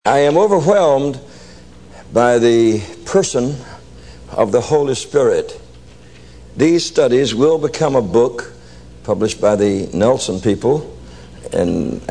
I am overwhelmed by the person of the Holy Spirit. These studies will become a book published by the Nelson people, and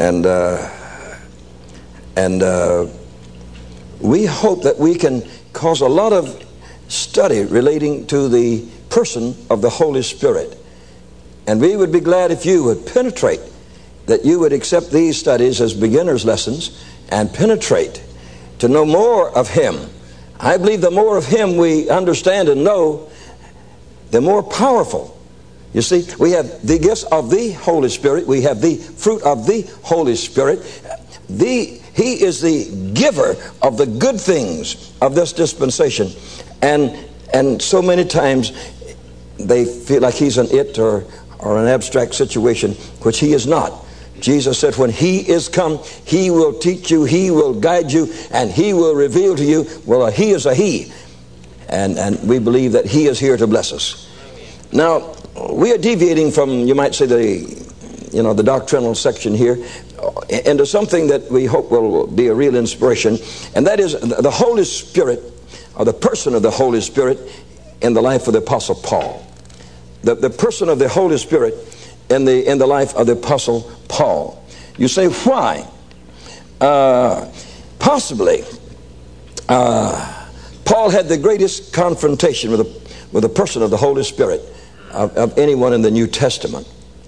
we hope that we can cause a lot of study relating to the person of the Holy Spirit. And we would be glad if you would penetrate, that you would accept these studies as beginner's lessons and penetrate to know more of Him. I believe the more of Him we understand and know, the more powerful. You see, we have the gifts of the Holy Spirit. We have the fruit of the Holy Spirit. He is the giver of the good things of this dispensation. And so many times they feel like He's an it or an abstract situation, which He is not. Jesus said when He is come, He will teach you, He will guide you, and He will reveal to you. Well, He is a He. And we believe that He is here to bless us. Now, we are deviating from, you might say, the doctrinal section here into something that we hope will be a real inspiration. And that is the Holy Spirit, or the person of the Holy Spirit in the life of the Apostle Paul. The person of the Holy Spirit in the life of the Apostle Paul. You say, why? Possibly, Paul had the greatest confrontation with the person of the Holy Spirit of anyone in the New Testament.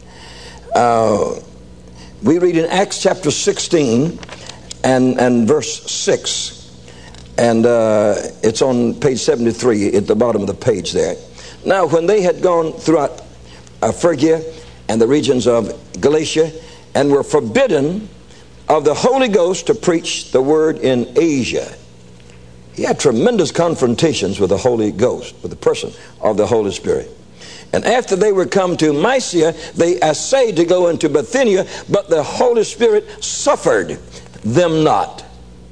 We read in Acts chapter 16 and verse 6, and it's on page 73 at the bottom of the page there. Now, when they had gone throughout Phrygia and the regions of Galatia, and were forbidden of the Holy Ghost to preach the word in Asia. He had tremendous confrontations with the Holy Ghost, with the person of the Holy Spirit. And after they were come to Mysia, they essayed to go into Bithynia, but the Holy Spirit suffered them not.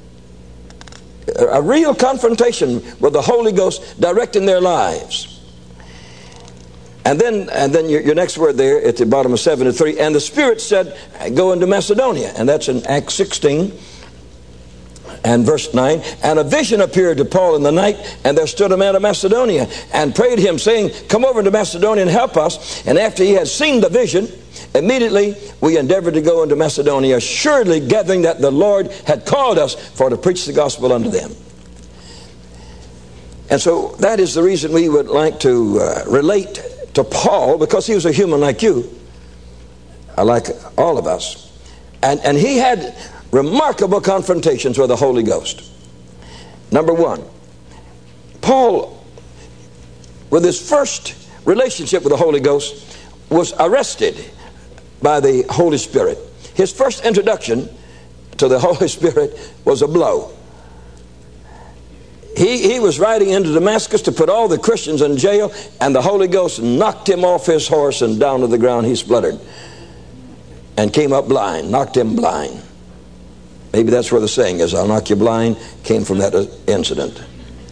A real confrontation with the Holy Ghost directing their lives. And then your next word there at the bottom of 73, and the Spirit said, go into Macedonia. And that's in Acts 16 and verse 9. And a vision appeared to Paul in the night, and there stood a man of Macedonia, and prayed him, saying, come over to Macedonia and help us. And after he had seen the vision, immediately we endeavored to go into Macedonia, assuredly gathering that the Lord had called us for to preach the gospel unto them. And so that is the reason we would like to relate to Paul, because he was a human like you, like all of us. And he had remarkable confrontations with the Holy Ghost. Number one, Paul, with his first relationship with the Holy Ghost, was arrested by the Holy Spirit. His first introduction to the Holy Spirit was a blow. He was riding into Damascus to put all the Christians in jail, and the Holy Ghost knocked him off his horse, and down to the ground he spluttered and came up blind, knocked him blind. Maybe that's where the saying is, I'll knock you blind, came from that incident.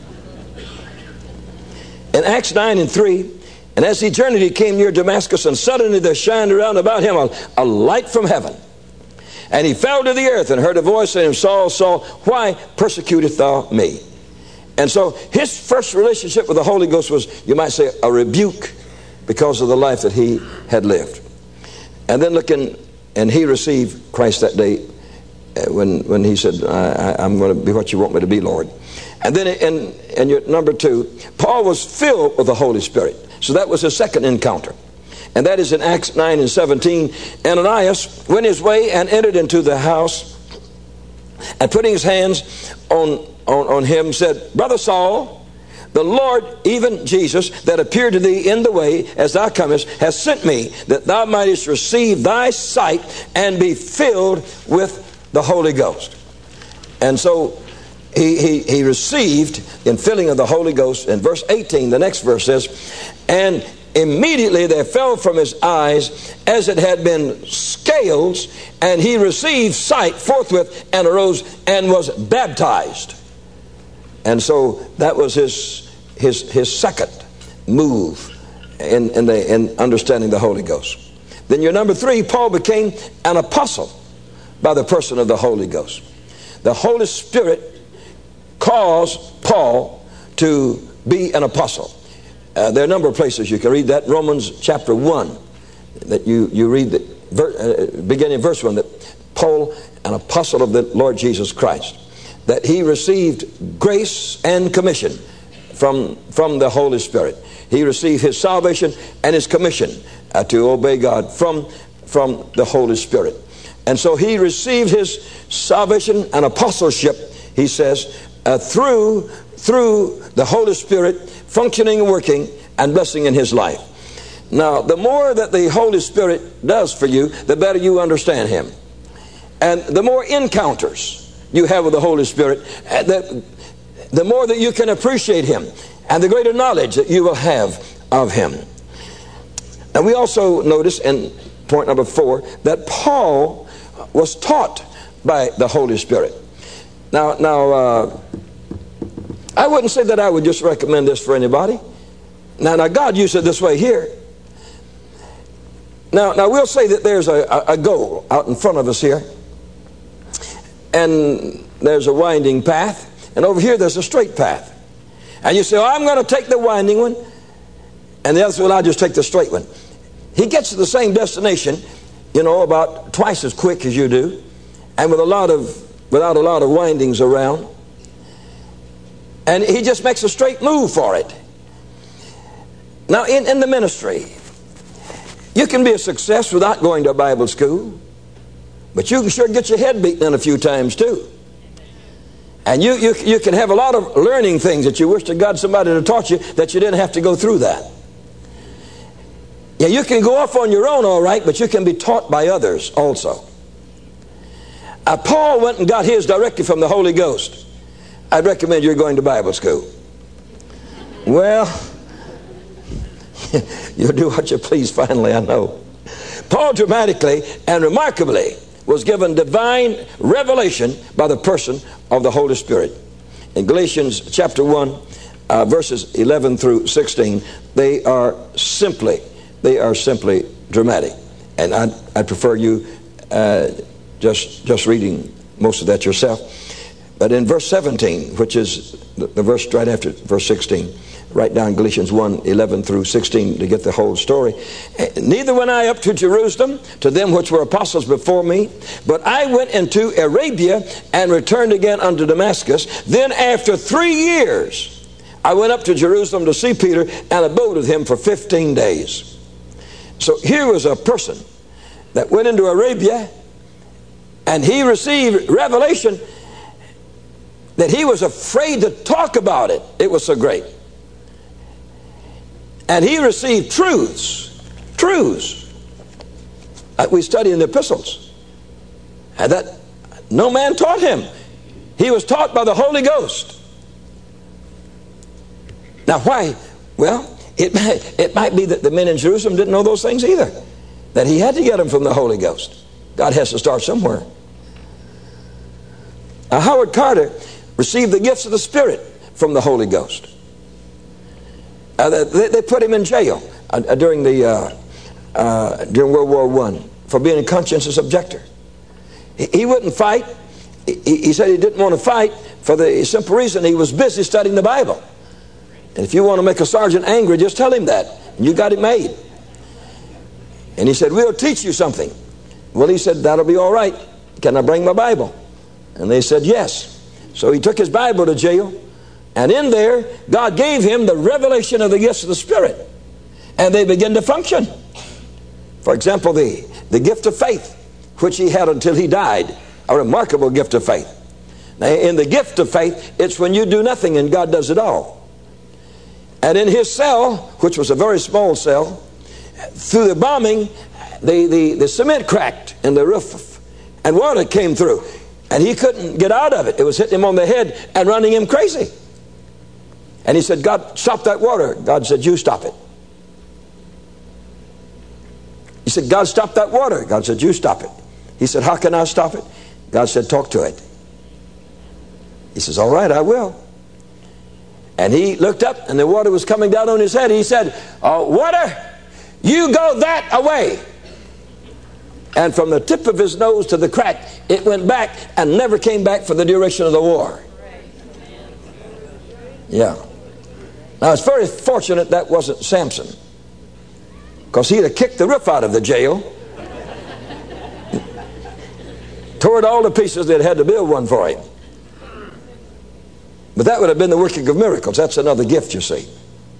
In Acts 9 and 3, and as he journeyed, he came near Damascus, and suddenly there shined around about him a light from heaven. And he fell to the earth and heard a voice saying, Saul, Saul, why persecutest thou me? And so his first relationship with the Holy Ghost was, you might say, a rebuke because of the life that he had lived. And then and he received Christ that day when he said, I'm going to be what you want me to be, Lord. And then in your number 2, Paul was filled with the Holy Spirit. So that was his second encounter. And that is in Acts 9 and 17. Ananias went his way and entered into the house, and putting his hands on him, said, Brother Saul, the Lord, even Jesus, that appeared to thee in the way as thou comest, has sent me, that thou mightest receive thy sight and be filled with the Holy Ghost. And so he received in filling of the Holy Ghost. In verse 18, the next verse says, and immediately there fell from his eyes as it had been scales, and he received sight forthwith, and arose and was baptized. And so that was his second move in understanding the Holy Ghost. Then your number 3, Paul became an apostle by the person of the Holy Ghost. the Holy Spirit caused Paul to be an apostle. There are a number of places you can read that. Romans chapter 1, that you read the beginning of verse 1, that Paul, an apostle of the Lord Jesus Christ, that he received grace and commission from the Holy Spirit. He received his salvation and his commission to obey God from the Holy Spirit. And so he received his salvation and apostleship, he says, through the Holy Spirit functioning and working and blessing in his life. Now, the more that the Holy Spirit does for you, the better you understand him. And the more encounters you have with the Holy Spirit, the more that you can appreciate him, and the greater knowledge that you will have of him. And we also notice in point number 4 that Paul was taught by the Holy Spirit. Now, I wouldn't say that I would just recommend this for anybody. Now God used it this way here. Now we'll say that there's a goal out in front of us here, and there's a winding path, and over here there's a straight path. And you say, oh, I'm going to take the winding one, and the other one, I'll just take the straight one. He gets to the same destination, about twice as quick as you do, and without a lot of windings around. And he just makes a straight move for it. Now, in the ministry, you can be a success without going to a Bible school, but you can sure get your head beaten in a few times too. And you can have a lot of learning things that you wish to God somebody had taught you, that you didn't have to go through that. Yeah, you can go off on your own, all right, but you can be taught by others also. Paul went and got his directly from the Holy Ghost. I'd recommend you're going to Bible school. Well, you'll do what you please finally, I know. Paul dramatically and remarkably was given divine revelation by the person of the Holy Spirit. In Galatians chapter 1, verses 11 through 16, they are simply dramatic. And I'd prefer you just reading most of that yourself. But in verse 17, which is the verse right after verse 16, write down Galatians 1, 11 through 16 to get the whole story. Neither went I up to Jerusalem to them which were apostles before me, but I went into Arabia and returned again unto Damascus. Then after 3 years I went up to Jerusalem to see Peter and abode with him for 15 days. So here was a person that went into Arabia, and he received revelation that he was afraid to talk about it. It was so great. And he received truths that we study in the epistles, and that no man taught him. He was taught by the Holy Ghost. Now why? Well, it might be that the men in Jerusalem didn't know those things either, that he had to get them from the Holy Ghost. God has to start somewhere. Howard Carter received the gifts of the Spirit from the Holy Ghost. They put him in jail during World War I for being a conscientious objector. He wouldn't fight. He said he didn't want to fight for the simple reason he was busy studying the Bible. And if you want to make a sergeant angry, just tell him that, and you got it made. And he said, we'll teach you something. Well, he said, that'll be all right. Can I bring my Bible? And they said, yes. So he took his Bible to jail, and in there, God gave him the revelation of the gifts of the Spirit, and they began to function. For example, the gift of faith, which he had until he died, a remarkable gift of faith. Now, in the gift of faith, it's when you do nothing and God does it all. And in his cell, which was a very small cell, through the bombing, the cement cracked in the roof, and water came through, and he couldn't get out of it. It was hitting him on the head and running him crazy. And he said, God, stop that water. God said, you stop it. He said, God, stop that water. God said, you stop it. He said, how can I stop it? God said, talk to it. He says, all right, I will. And he looked up, and the water was coming down on his head. He said, water, you go that away. And from the tip of his nose to the crack, it went back and never came back for the duration of the war. Yeah. Now, it's very fortunate that wasn't Samson, because he'd have kicked the roof out of the jail, tore it all to pieces. They'd had to build one for him. But that would have been the working of miracles. That's another gift, you see.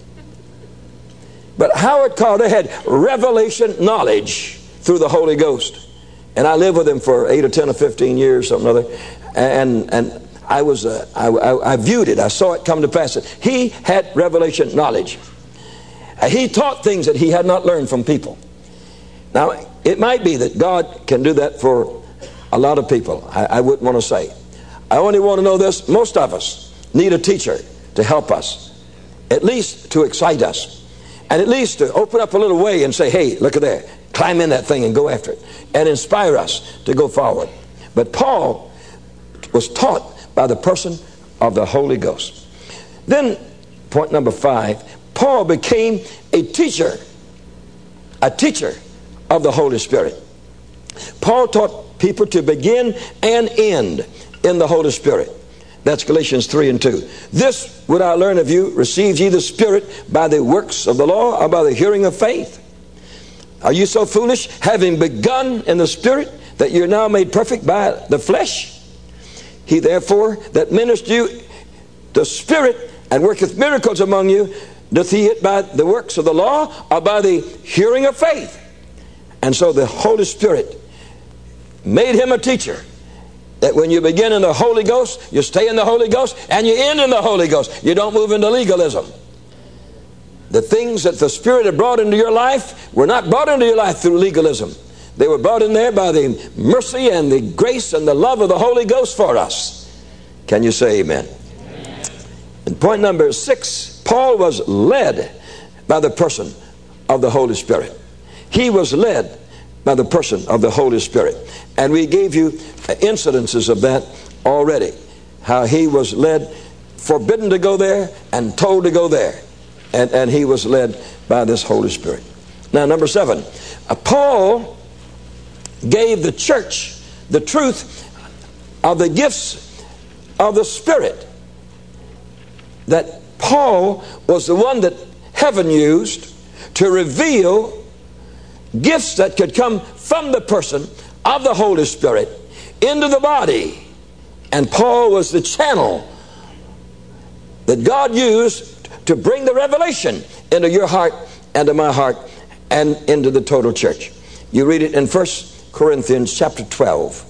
But Howard Carter had revelation knowledge through the Holy Ghost. And I lived with him for 8 or 10 or 15 years, something or other. And I viewed it. I saw it come to pass. He had revelation knowledge. He taught things that he had not learned from people. Now, it might be that God can do that for a lot of people. I wouldn't want to say. I only want to know this. Most of us need a teacher to help us, at least to excite us, and at least to open up a little way and say, hey, look at there, climb in that thing and go after it, and inspire us to go forward. But Paul was taught by the person of the Holy Ghost. Then, point number 5, Paul became a teacher of the Holy Spirit. Paul taught people to begin and end in the Holy Spirit. That's Galatians 3:2. This would I learn of you, received ye the Spirit by the works of the law or by the hearing of faith? Are you so foolish, having begun in the Spirit, that you're now made perfect by the flesh? He therefore that ministered you the Spirit and worketh miracles among you, doth he it by the works of the law or by the hearing of faith? And so the Holy Spirit made him a teacher. That when you begin in the Holy Ghost, you stay in the Holy Ghost, and you end in the Holy Ghost. You don't move into legalism. The things that the Spirit had brought into your life were not brought into your life through legalism. They were brought in there by the mercy and the grace and the love of the Holy Ghost for us. Can you say amen? Amen. And point number 6, Paul was led by the person of the Holy Spirit. He was led by the person of the Holy Spirit. And we gave you incidences of that already. How he was led, forbidden to go there and told to go there. And he was led by this Holy Spirit. Now, number 7, Paul gave the church the truth of the gifts of the Spirit. That Paul was the one that heaven used to reveal gifts that could come from the person of the Holy Spirit into the body. And Paul was the channel that God used to bring the revelation into your heart and to my heart and into the total church. You read it in 1 Corinthians chapter 12.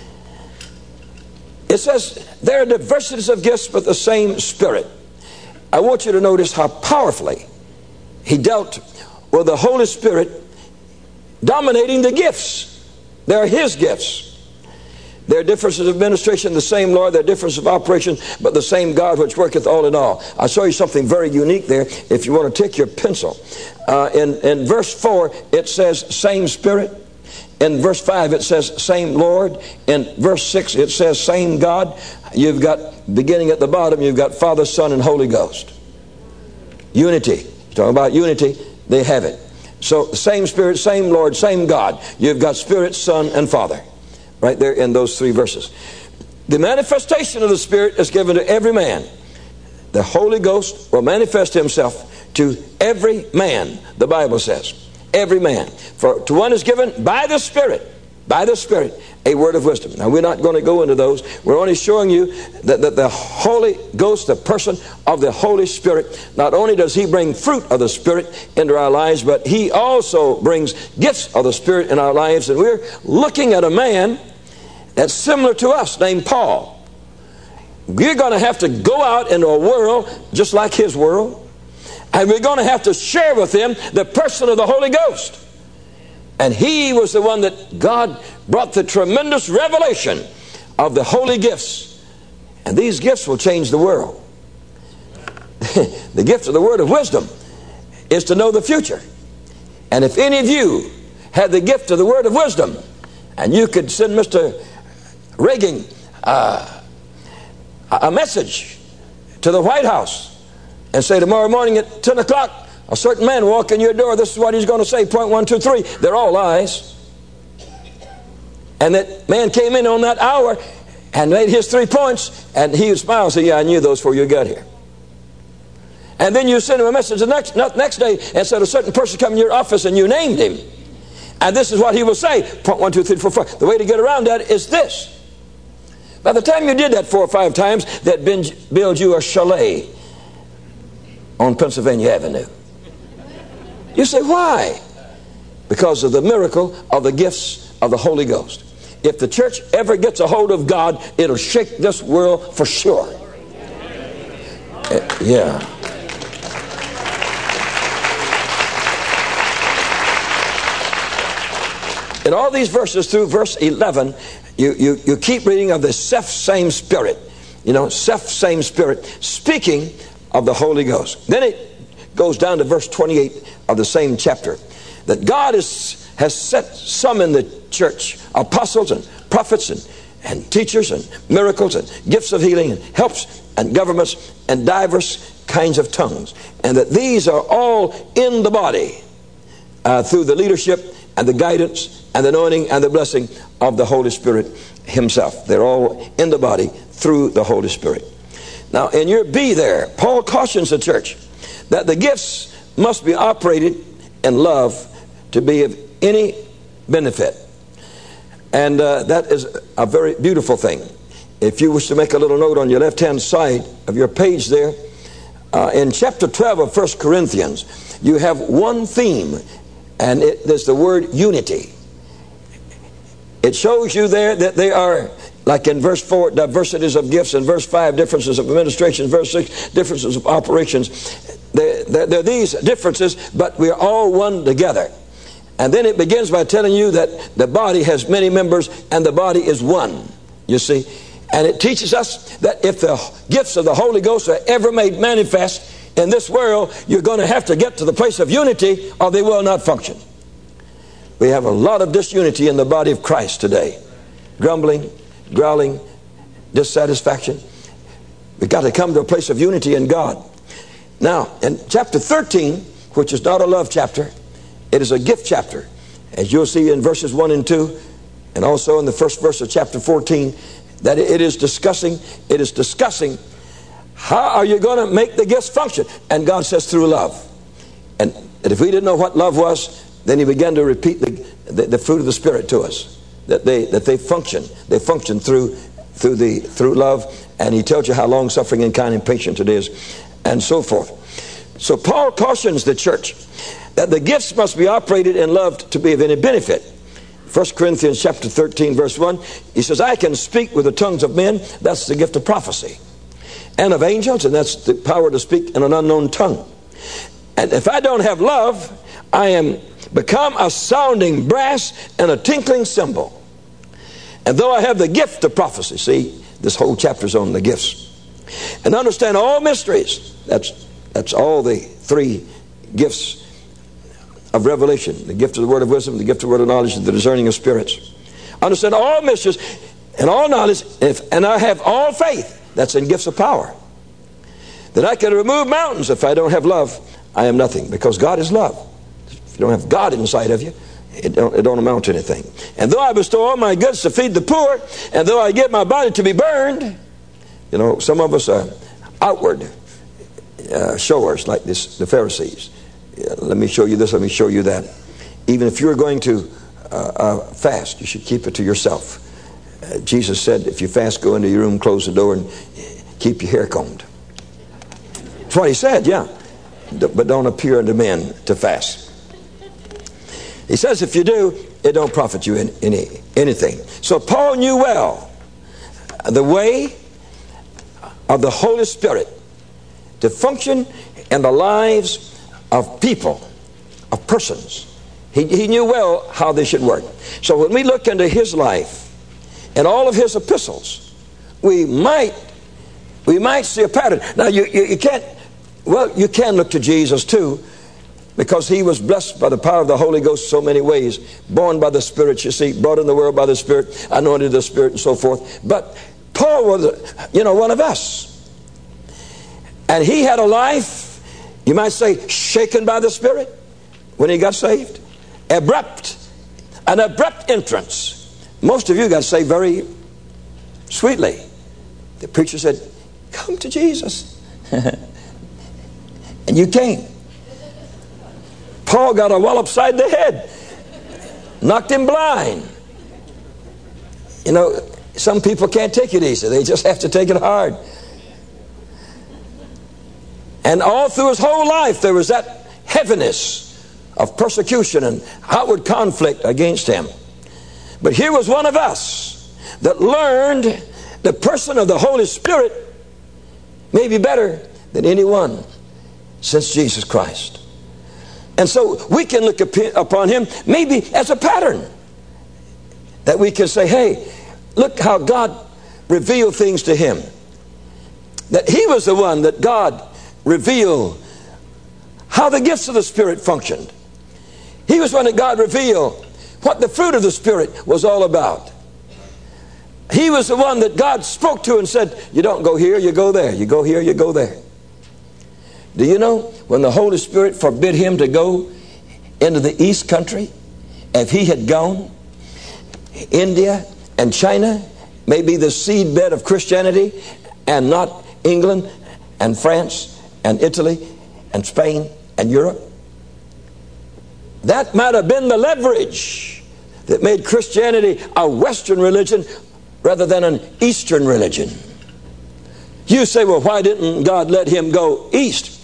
It says, there are diversities of gifts, but the same Spirit. I want you to notice how powerfully he dealt with the Holy Spirit dominating the gifts. They're his gifts. There are differences of administration, the same Lord. There are differences of operation, but the same God which worketh all in all. I'll show you something very unique there if you want to take your pencil. In verse 4, it says same Spirit. In verse 5, it says same Lord. In verse 6, it says same God. You've got, beginning at the bottom, you've got Father, Son, and Holy Ghost. Unity. Talking about unity, they have it. So same Spirit, same Lord, same God. You've got Spirit, Son, and Father. Right there in those 3 verses. The manifestation of the Spirit is given to every man. The Holy Ghost will manifest himself to every man, the Bible says. Every man. For to one is given by the Spirit, a word of wisdom. Now, we're not going to go into those. We're only showing you that the Holy Ghost, the person of the Holy Spirit, not only does he bring fruit of the Spirit into our lives, but he also brings gifts of the Spirit in our lives. And we're looking at a man that's similar to us, named Paul. We're going to have to go out into a world just like his world. And we're going to have to share with him the person of the Holy Ghost. And he was the one that God brought the tremendous revelation of the holy gifts. And these gifts will change the world. The gift of the word of wisdom is to know the future. And if any of you had the gift of the word of wisdom, and you could send Mr. Reagan a message to the White House and say, tomorrow morning at 10 o'clock, a certain man will walk in your door. This is what he's going to say. Point 1, 2, 3. They're all lies. And that man came in on that hour and made his 3 points, and he would smile and say, yeah, I knew those before you got here. And then you send him a message the next day and said a certain person come in your office and you named him. And this is what he will say. Point 1, 2, 3, 4, 5. The way to get around that is this. By the time you did that 4 or 5 times, that build you a chalet on Pennsylvania Avenue. You say, why? Because of the miracle of the gifts of the Holy Ghost. If the church ever gets a hold of God, it'll shake this world for sure. Yeah. In all these verses through verse 11, you keep reading of the self-same Spirit. You know, self-same Spirit speaking of the Holy Ghost. Then it goes down to verse 28 of the same chapter. That God has set some in the church, apostles and prophets and teachers and miracles and gifts of healing and helps and governments and diverse kinds of tongues. And that these are all in the body through the leadership and the guidance and the anointing and the blessing of the Holy Spirit himself. They're all in the body through the Holy Spirit. Now in your B there, Paul cautions the church that the gifts must be operated in love to be of any benefit. And that is a very beautiful thing. If you wish to make a little note on your left-hand side of your page there, in chapter 12 of 1 Corinthians, you have one theme, and there's the word unity. It shows you there that they are, like in verse 4, diversities of gifts, in verse 5, differences of administration, verse 6, differences of operations. There are these differences, but we are all one together. And then it begins by telling you that the body has many members and the body is one, you see. And it teaches us that if the gifts of the Holy Ghost are ever made manifest in this world, you're going to have to get to the place of unity or they will not function. We have a lot of disunity in the body of Christ today. Grumbling, growling, dissatisfaction. We've got to come to a place of unity in God. Now, in chapter 13, which is not a love chapter, it is a gift chapter. As you'll see in verses 1 and 2, and also in the first verse of chapter 14, that it is discussing how are you going to make the gifts function? And God says through love. And if we didn't know what love was, then he began to repeat the fruit of the Spirit to us. That they function. They function through love. And he tells you how long suffering and kind and patient it is, and so forth. So Paul cautions the church that the gifts must be operated in love to be of any benefit. 1 Corinthians chapter 13 verse 1, he says, I can speak with the tongues of men, that's the gift of prophecy, and of angels, and that's the power to speak in an unknown tongue. And if I don't have love, I am become a sounding brass and a tinkling cymbal. And though I have the gift of prophecy, see, this whole chapter is on the gifts, and understand all mysteries, that's all the 3 gifts of revelation, the gift of the word of wisdom, the gift of the word of knowledge, and the discerning of spirits. Understand all mysteries and all knowledge, and I have all faith, that's in gifts of power. That I can remove mountains. If I don't have love, I am nothing, because God is love. If you don't have God inside of you, it don't amount to anything. And though I bestow all my goods to feed the poor, and though I give my body to be burned, you know, some of us are outward showers like this, the Pharisees. Let me show you this, let me show you that. Even if you're going to fast, you should keep it to yourself. Jesus said, if you fast, go into your room, close the door, and keep your hair combed. That's what he said, yeah. But don't appear unto men to fast. He says if you do, it don't profit you in anything. So Paul knew well the way of the Holy Spirit to function in the lives of people, of persons. He knew well how they should work. So when we look into his life and all of his epistles, we might see a pattern. Now you can't, well, you can look to Jesus too, because he was blessed by the power of the Holy Ghost so many ways. Born by the Spirit, you see, brought in the world by the Spirit, anointed the Spirit, and so forth. But Paul was, one of us. And he had a life, you might say, shaken by the Spirit when he got saved. An abrupt entrance Most of you got saved very sweetly. The preacher said, come to Jesus. And you came. Paul got a wallop upside the head. Knocked him blind. You know, some people can't take it easy. They just have to take it hard. And all through his whole life there was that heaviness of persecution and outward conflict against him. But here was one of us that learned the person of the Holy Spirit maybe better than anyone since Jesus Christ. And so we can look upon him maybe as a pattern, that we can say, hey, look how God revealed things to him. That he was the one that God revealed how the gifts of the Spirit functioned. He was one that God revealed what the fruit of the Spirit was all about. He was the one that God spoke to and said, you don't go here, you go there. You go here, you go there. Do you know when the Holy Spirit forbid him to go into the East country, if he had gone, India and China may be the seedbed of Christianity and not England and France and Italy and Spain and Europe? That might have been the leverage that made Christianity a Western religion rather than an Eastern religion. You say, well, why didn't God let him go east?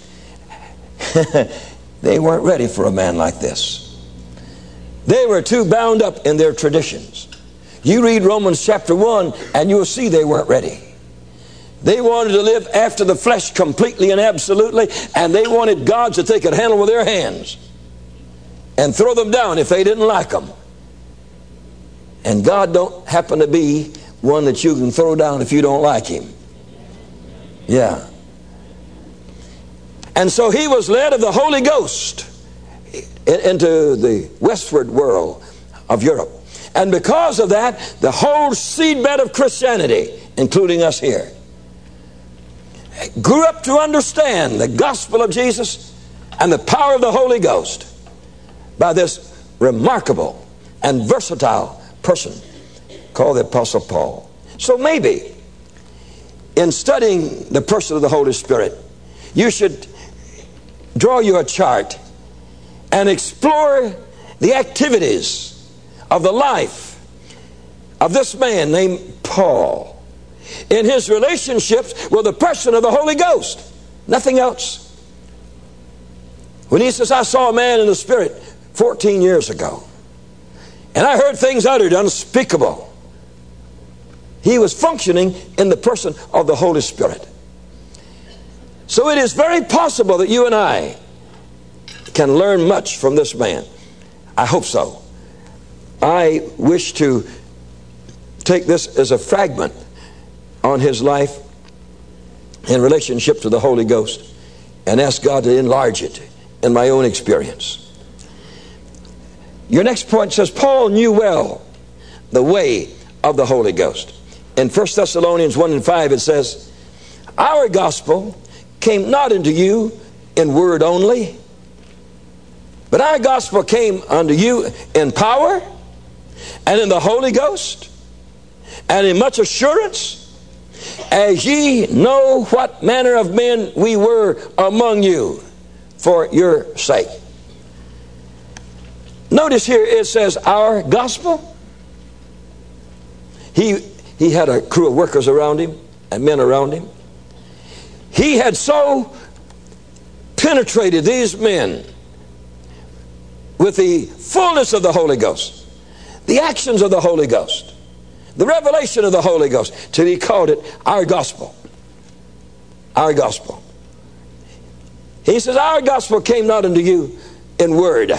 They weren't ready for a man like this. They were too bound up in their traditions. You read Romans chapter 1 and you'll see they weren't ready. They wanted to live after the flesh completely and absolutely, and they wanted gods that they could handle with their hands and throw them down if they didn't like them. And God don't happen to be one that you can throw down if you don't like him. Yeah. And so he was led of the Holy Ghost into the westward world of Europe. And because of that, the whole seedbed of Christianity, including us here, grew up to understand the gospel of Jesus and the power of the Holy Ghost by this remarkable and versatile person called the Apostle Paul. So maybe in studying the person of the Holy Spirit, you should draw you a chart and explore the activities of the life of this man named Paul in his relationships with the person of the Holy Ghost. Nothing else. When he says, I saw a man in the Spirit 14 years ago, and I heard things uttered unspeakable. He was functioning in the person of the Holy Spirit. So it is very possible that you and I can learn much from this man. I hope so. I wish to take this as a fragment on his life in relationship to the Holy Ghost and ask God to enlarge it in my own experience. Your next point says, Paul knew well the way of the Holy Ghost. In 1 Thessalonians 1 and 5 it says, our gospel came not unto you in word only, but our gospel came unto you in power and in the Holy Ghost and in much assurance, as ye know what manner of men we were among you for your sake. Notice here it says our gospel. He had a crew of workers around him and men around him. He had so penetrated these men with the fullness of the Holy Ghost, the actions of the Holy Ghost, the revelation of the Holy Ghost, till he called it our gospel. Our gospel. He says, our gospel came not unto you in word.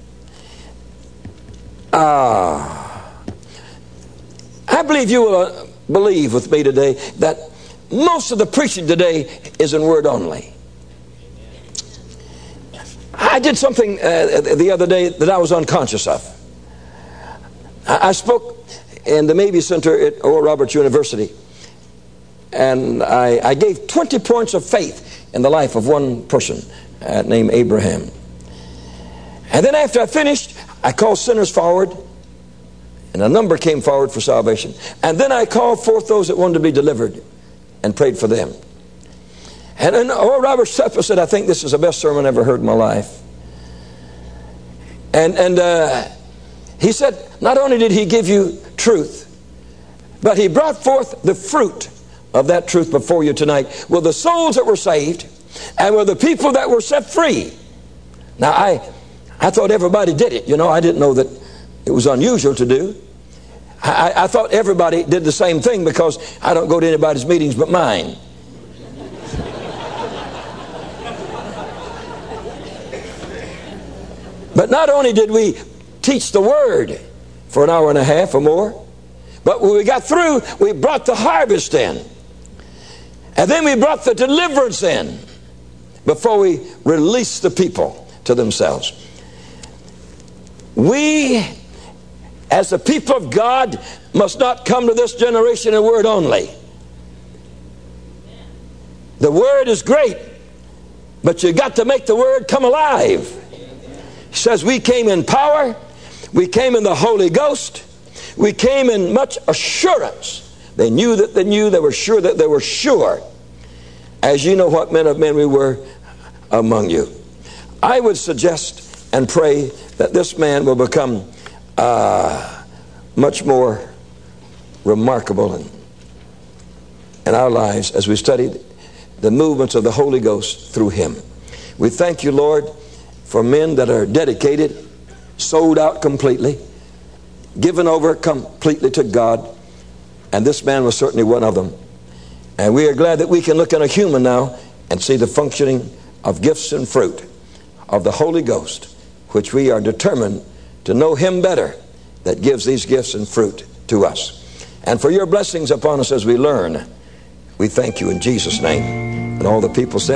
I believe you will believe with me today that most of the preaching today is in word only. I did something the other day that I was unconscious of. I spoke in the Mabee Center at Oral Roberts University, and I gave 20 points of faith in the life of one person named Abraham. And then after I finished, I called sinners forward And a number came forward for salvation. And then I called forth those that wanted to be delivered and prayed for them. And then Robert Stepper said, I think this is the best sermon I ever heard in my life. And he said, not only did he give you truth, but he brought forth the fruit of that truth before you tonight, were the souls that were saved and were the people that were set free. Now, I thought everybody did it. You know, I didn't know that it was unusual to do. I thought everybody did the same thing because I don't go to anybody's meetings but mine. But not only did we teach the Word for an hour and a half or more, but when we got through, we brought the harvest in. And then we brought the deliverance in before we released the people to themselves. We, as the people of God, must not come to this generation in word only. The Word is great, but you got to make the Word come alive. He says we came in power, we came in the Holy Ghost, we came in much assurance. They knew that they knew, they were sure that they were sure. As you know what men of men we were among you. I would suggest and pray that this man will become much more remarkable in our lives as we study the movements of the Holy Ghost through him. We thank you, Lord, for men that are dedicated, sold out completely, given over completely to God, and this man was certainly one of them. And we are glad that we can look at a human now and see the functioning of gifts and fruit of the Holy Ghost, which we are determined to know him better that gives these gifts and fruit to us. And for your blessings upon us as we learn, we thank you in Jesus' name. And all the people said,